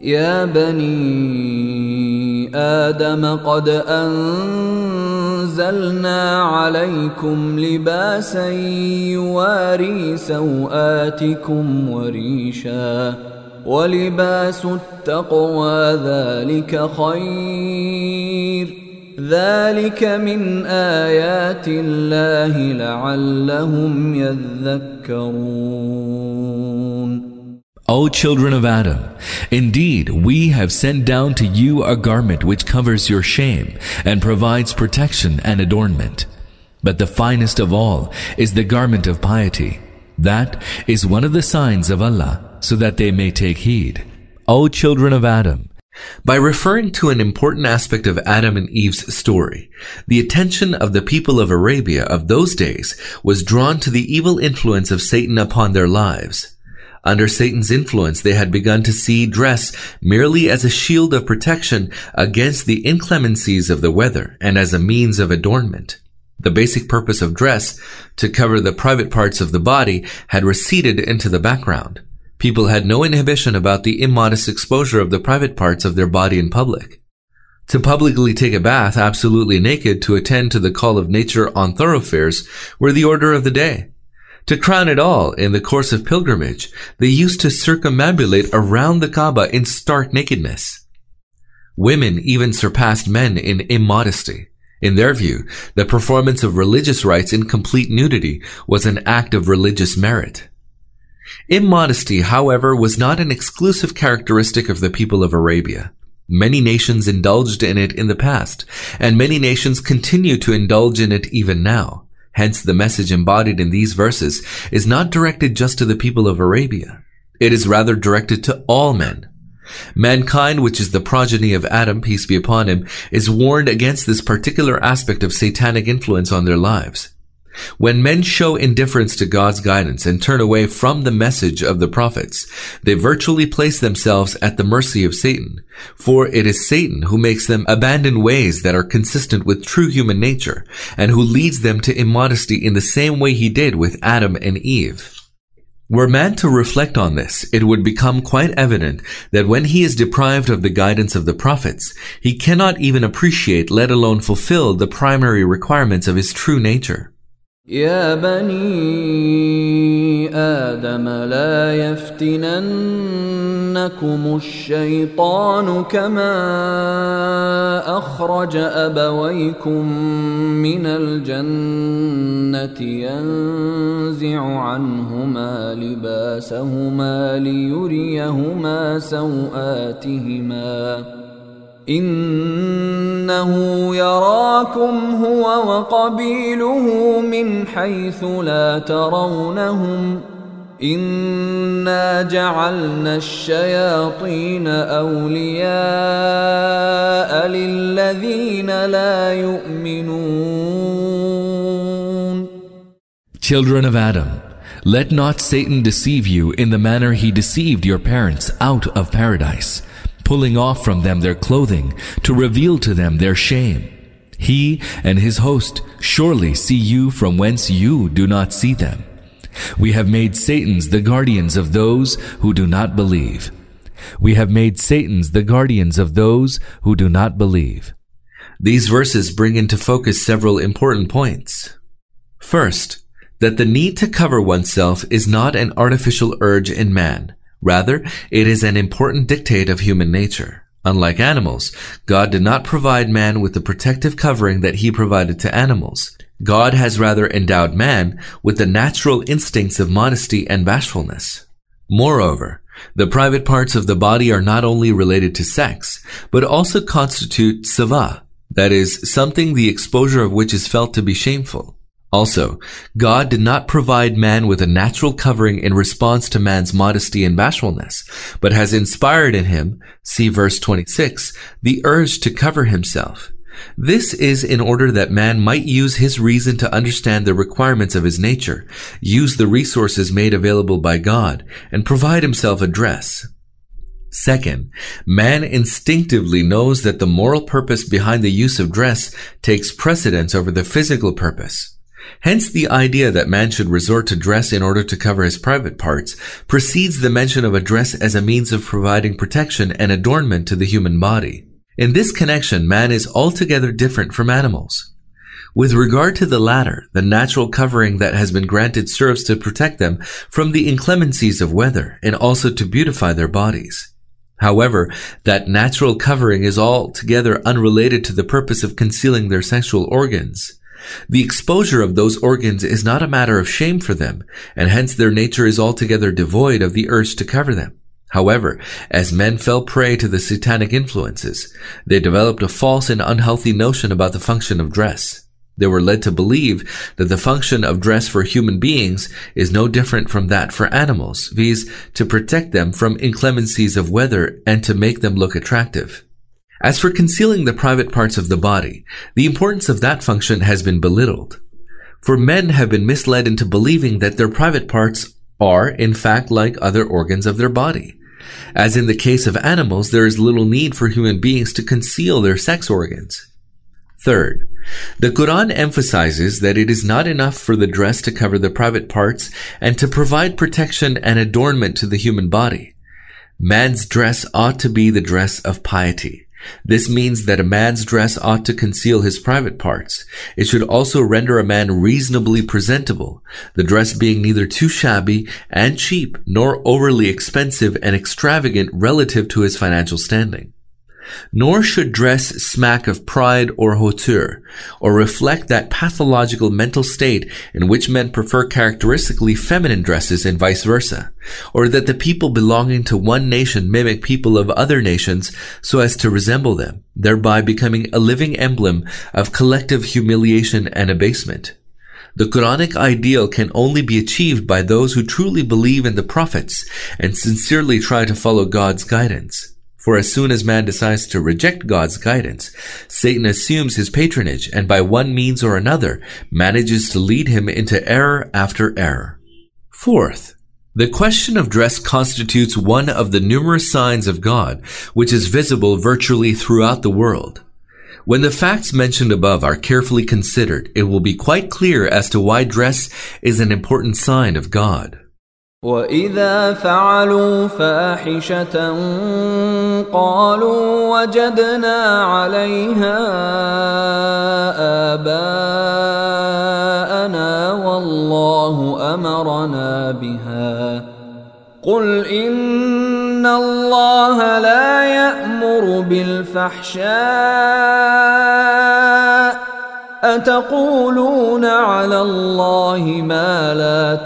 يا بني آدم قد أنزلنا عليكم لباسا يواري سوآتكم وريشا ولباس التقوى ذلك خير ذلك من آيات الله لعلهم يذكرون. O children of Adam, indeed we have sent down to you a garment which covers your shame and provides protection and adornment. But the finest of all is the garment of piety. That is one of the signs of Allah, so that they may take heed. O children of Adam, by referring to an important aspect of Adam and Eve's story, the attention of the people of Arabia of those days was drawn to the evil influence of Satan upon their lives. Under Satan's influence, they had begun to see dress merely as a shield of protection against the inclemencies of the weather and as a means of adornment. The basic purpose of dress, to cover the private parts of the body, had receded into the background. People had no inhibition about the immodest exposure of the private parts of their body in public. To publicly take a bath absolutely naked to attend to the call of nature on thoroughfares were the order of the day. To crown it all, in the course of pilgrimage, they used to circumambulate around the Kaaba in stark nakedness. Women even surpassed men in immodesty. In their view, the performance of religious rites in complete nudity was an act of religious merit. Immodesty, however, was not an exclusive characteristic of the people of Arabia. Many nations indulged in it in the past, and many nations continue to indulge in it even now. Hence, the message embodied in these verses is not directed just to the people of Arabia. It is rather directed to all men. Mankind, which is the progeny of Adam, peace be upon him, is warned against this particular aspect of satanic influence on their lives. When men show indifference to God's guidance and turn away from the message of the prophets, they virtually place themselves at the mercy of Satan, for it is Satan who makes them abandon ways that are consistent with true human nature, and who leads them to immodesty in the same way he did with Adam and Eve. Were man to reflect on this, it would become quite evident that when he is deprived of the guidance of the prophets, he cannot even appreciate, let alone fulfill, the primary requirements of his true nature. يا بني آدم لا يفتننكم الشيطان كما أخرج أبويكم من الجنة ينزع عنهما لباسهما ليريهما سوآتهما إنه يراكم هو وقبيله من حيث لا ترونهم إنا جعلنا الشياطين أولياء للذين لا يؤمنون. Children of Adam, let not Satan deceive you in the manner he deceived your parents out of paradise, pulling off from them their clothing to reveal to them their shame. He and his host surely see you from whence you do not see them. We have made Satans the guardians of those who do not believe. We have made Satans the guardians of those who do not believe. These verses bring into focus several important points. First, that the need to cover oneself is not an artificial urge in man. Rather, it is an important dictate of human nature. Unlike animals, God did not provide man with the protective covering that he provided to animals. God has rather endowed man with the natural instincts of modesty and bashfulness. Moreover, the private parts of the body are not only related to sex, but also constitute seva, that is, something the exposure of which is felt to be shameful. Also, God did not provide man with a natural covering in response to man's modesty and bashfulness, but has inspired in him, see verse 26, the urge to cover himself. This is in order that man might use his reason to understand the requirements of his nature, use the resources made available by God, and provide himself a dress. Second, man instinctively knows that the moral purpose behind the use of dress takes precedence over the physical purpose. Hence, the idea that man should resort to dress in order to cover his private parts precedes the mention of a dress as a means of providing protection and adornment to the human body. In this connection, man is altogether different from animals. With regard to the latter, the natural covering that has been granted serves to protect them from the inclemencies of weather and also to beautify their bodies. However, that natural covering is altogether unrelated to the purpose of concealing their sexual organs. The exposure of those organs is not a matter of shame for them, and hence their nature is altogether devoid of the urge to cover them. However, as men fell prey to the satanic influences, they developed a false and unhealthy notion about the function of dress. They were led to believe that the function of dress for human beings is no different from that for animals, viz., to protect them from inclemencies of weather and to make them look attractive. As for concealing the private parts of the body, the importance of that function has been belittled. For men have been misled into believing that their private parts are, in fact, like other organs of their body. As in the case of animals, there is little need for human beings to conceal their sex organs. Third, the Quran emphasizes that it is not enough for the dress to cover the private parts and to provide protection and adornment to the human body. Man's dress ought to be the dress of piety. This means that a man's dress ought to conceal his private parts. It should also render a man reasonably presentable, the dress being neither too shabby and cheap nor overly expensive and extravagant relative to his financial standing. Nor should dress smack of pride or hauteur, or reflect that pathological mental state in which men prefer characteristically feminine dresses and vice versa, or that the people belonging to one nation mimic people of other nations so as to resemble them, thereby becoming a living emblem of collective humiliation and abasement. The Quranic ideal can only be achieved by those who truly believe in the prophets and sincerely try to follow God's guidance. For as soon as man decides to reject God's guidance, Satan assumes his patronage and by one means or another manages to lead him into error after error. Fourth, the question of dress constitutes one of the numerous signs of God which is visible virtually throughout the world. When the facts mentioned above are carefully considered, it will be quite clear as to why dress is an important sign of God. وَإِذَا فَعَلُوا فَاحِشَةً قَالُوا وَجَدْنَا عَلَيْهَا آبَاءَنَا وَاللَّهُ أَمَرَنَا بِهَا قُلْ إِنَّ اللَّهَ لَا يَأْمُرُ بِالْفَحْشَاءِ أَتَقُولُونَ عَلَى اللَّهِ مَا لَا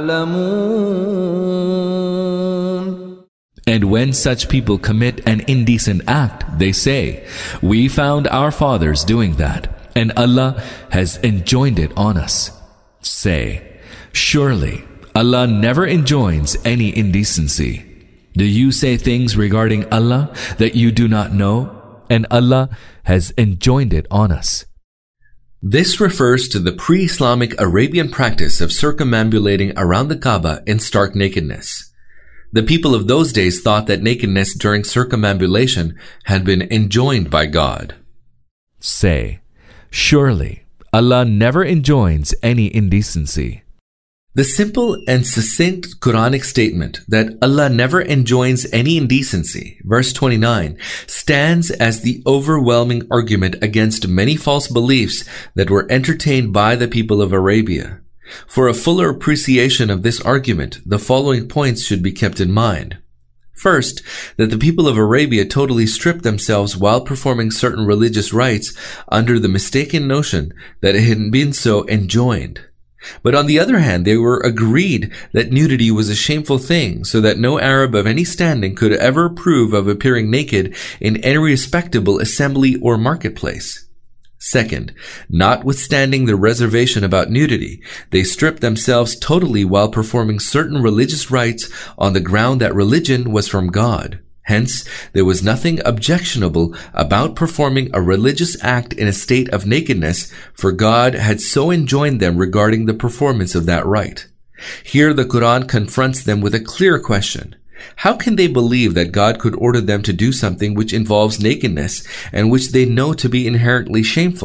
تَعْلَمُونَ. And when such people commit an indecent act, they say, "We found our fathers doing that, and Allah has enjoined it on us." Say, "Surely Allah never enjoins any indecency. Do you say things regarding Allah that you do not know? And Allah has enjoined it on us." This refers to the pre-Islamic Arabian practice of circumambulating around the Kaaba in stark nakedness. The people of those days thought that nakedness during circumambulation had been enjoined by God. Say, "Surely Allah never enjoins any indecency." The simple and succinct Quranic statement that Allah never enjoins any indecency, verse 29, stands as the overwhelming argument against many false beliefs that were entertained by the people of Arabia. For a fuller appreciation of this argument, the following points should be kept in mind. First, that the people of Arabia totally stripped themselves while performing certain religious rites under the mistaken notion that it had been so enjoined. But on the other hand, they were agreed that nudity was a shameful thing, so that no Arab of any standing could ever approve of appearing naked in any respectable assembly or marketplace. Second, notwithstanding the reservation about nudity, they stripped themselves totally while performing certain religious rites on the ground that religion was from God. Hence, there was nothing objectionable about performing a religious act in a state of nakedness, for God had so enjoined them regarding the performance of that rite. Here the Quran confronts them with a clear question. How can they believe that God could order them to do something which involves nakedness and which they know to be inherently shameful?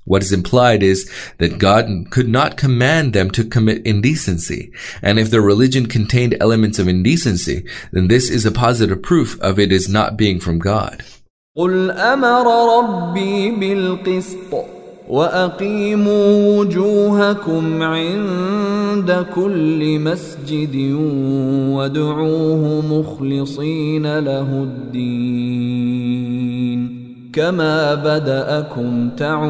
What is implied is that God could not command them to commit indecency, and if their religion contained elements of indecency, then this is a positive proof of it is not being from God. قل أمر ربي بالقسط وأقيموا وجوهكم عند كل مسجد وادعوه مخلصين له الدين كما بدأكم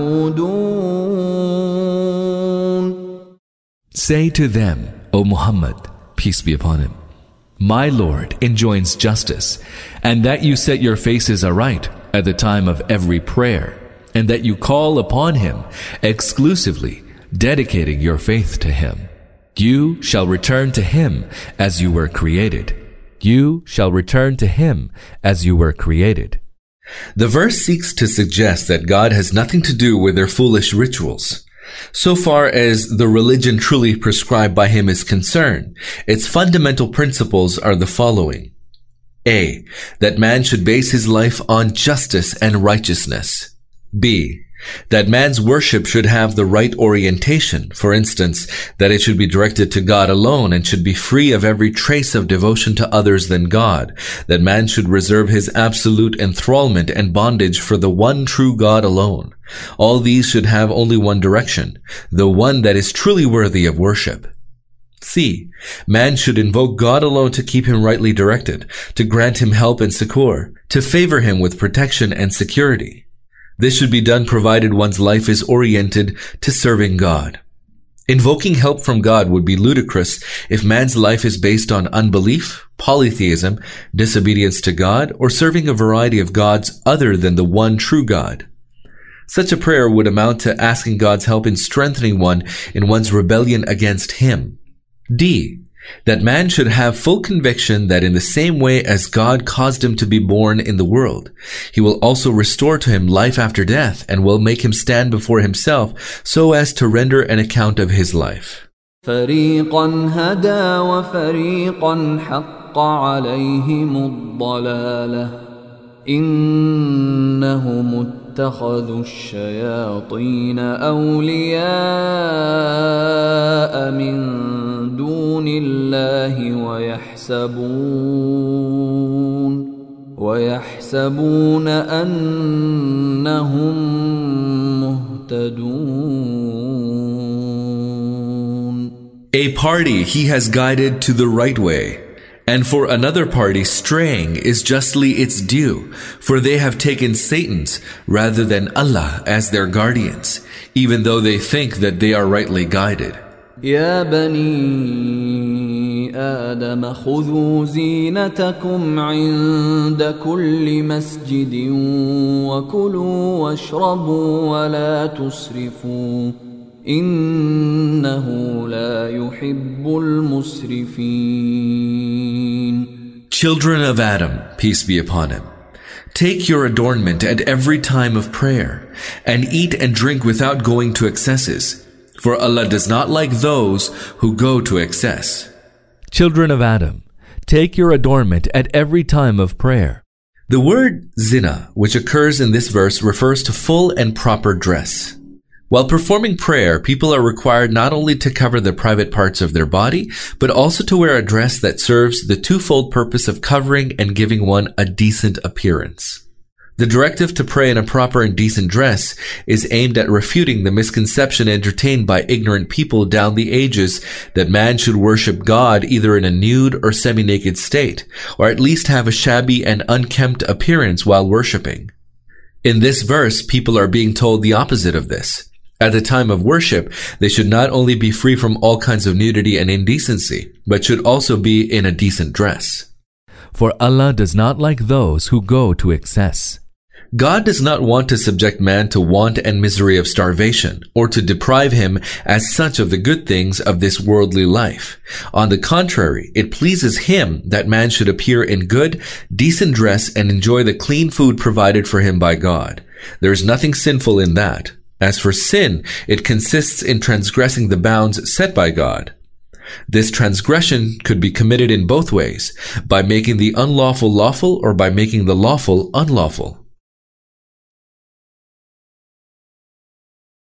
تعودون. Say to them, O Muhammad, peace be upon him, my Lord enjoins justice, and that you set your faces aright at the time of every prayer, and that you call upon him exclusively, dedicating your faith to him. You shall return to him as you were created. You shall return to him as you were created. The verse seeks to suggest that God has nothing to do with their foolish rituals. So far as the religion truly prescribed by him is concerned, its fundamental principles are the following. A. That man should base his life on justice and righteousness. B. That man's worship should have the right orientation, for instance, that it should be directed to God alone and should be free of every trace of devotion to others than God, that man should reserve his absolute enthrallment and bondage for the one true God alone. All these should have only one direction, the one that is truly worthy of worship. C. Man should invoke God alone to keep him rightly directed, to grant him help and succor, to favor him with protection and security. This should be done provided one's life is oriented to serving God. Invoking help from God would be ludicrous if man's life is based on unbelief, polytheism, disobedience to God, or serving a variety of gods other than the one true God. Such a prayer would amount to asking God's help in strengthening one in one's rebellion against him. D. That man should have full conviction that in the same way as God caused him to be born in the world, he will also restore to him life after death and will make him stand before himself so as to render an account of his life. فريقا هدى وفريقا حق عليهم الضلالة إنهم اتخذوا الشياطين أولياء من دون الله ويحسبون أنهم مهتدون. A party he has guided to the right way, and for another party straying is justly its due, for they have taken Satan's rather than Allah as their guardians, even though they think that they are rightly guided. يا بني آدم خذوا زينتكم عند كل مسجد وكلوا واشربوا ولا تسرفوا إنه لا يحب المسرفين. Children of Adam, peace be upon him, take your adornment at every time of prayer, and eat and drink without going to excesses, for Allah does not like those who go to excess. Children of Adam, take your adornment at every time of prayer. The word zina, which occurs in this verse, refers to full and proper dress. While performing prayer, people are required not only to cover the private parts of their body, but also to wear a dress that serves the twofold purpose of covering and giving one a decent appearance. The directive to pray in a proper and decent dress is aimed at refuting the misconception entertained by ignorant people down the ages that man should worship God either in a nude or semi-naked state, or at least have a shabby and unkempt appearance while worshiping. In this verse, people are being told the opposite of this. At the time of worship, they should not only be free from all kinds of nudity and indecency, but should also be in a decent dress. For Allah does not like those who go to excess. God does not want to subject man to want and misery of starvation, or to deprive him as such of the good things of this worldly life. On the contrary, it pleases him that man should appear in good, decent dress and enjoy the clean food provided for him by God. There is nothing sinful in that. As for sin, it consists in transgressing the bounds set by God. This transgression could be committed in both ways, by making the unlawful lawful or by making the lawful unlawful.